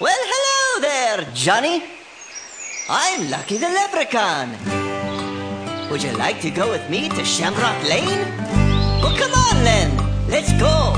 Well, hello there, Johnny. I'm Lucky the Leprechaun. Would you like to go with me to Shamrock Lane? Well, come on then, let's go.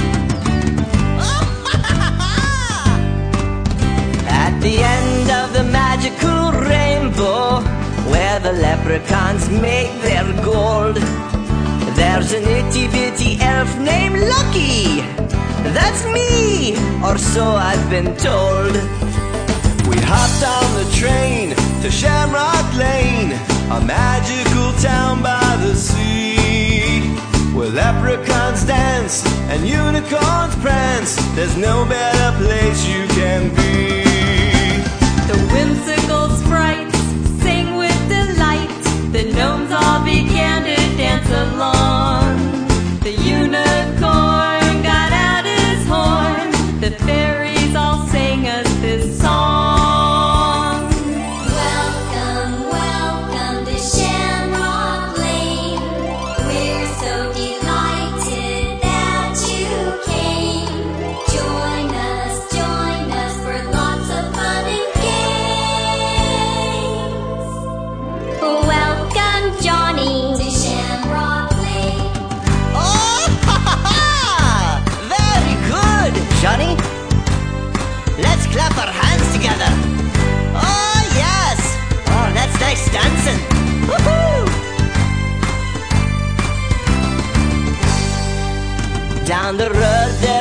At the end of the magical rainbow, where the leprechauns make their gold, there's an itty-bitty elf named Lucky. That's me, or so I've been told. We hopped on the train to Shamrock Lane, a magical town by the sea, where leprechauns dance and unicorns prance. There's no better place you can be. The whimsical sprites sing with delight. The gnomes all began to dance along. The unicorn got out his horn. The fairies all sang us this song. Welcome, welcome to Shamrock Lane. We're so delighted that you came. Join us for lots of fun and games. Welcome, Johnny, to Shamrock Lane. Oh, ha ha ha! Very good, Johnny. Let's clap our hands together. Oh, yes. Oh, that's nice dancing. Woohoo! Down the road there